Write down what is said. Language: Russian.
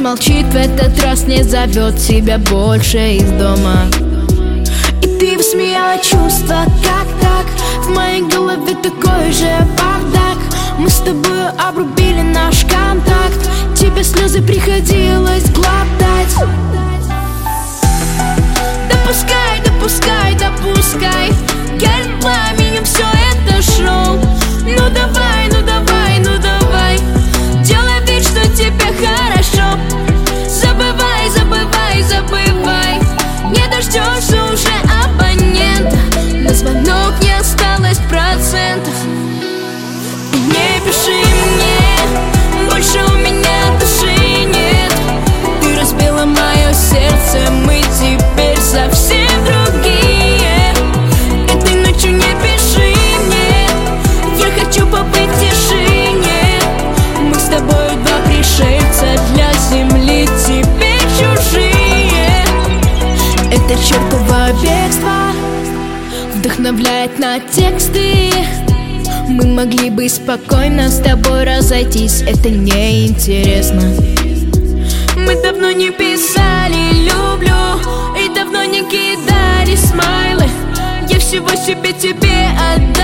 молчит в этот раз, не зовет тебя больше из дома. И ты высмеяла чувства, как так? В моей голове такой же бардак. Мы с тобой обрубили наш контакт, тебе слезы приходилось глотать. Допускай, допускай, допускай, горит пламенем все это шоу. Ну давай, ну давай, ну давай, делай вид, что тебе хорошо. Забывай, забывай, забывай, не дождешься уже абонента. На звонок не осталось процентов. Не пиши мне, больше у меня души нет. Ты разбила мое сердце, мы теперь совсем другие. Этой ночью не пиши мне, я хочу побыть в тишине. Мы с тобой два пришельца для земли, теперь чужие. Это чертово бегство вдохновляет на тексты. Мы могли бы спокойно с тобой разойтись, это неинтересно. Мы давно не писали «люблю» и давно не кидали смайлы. Я всего себе тебе отдам.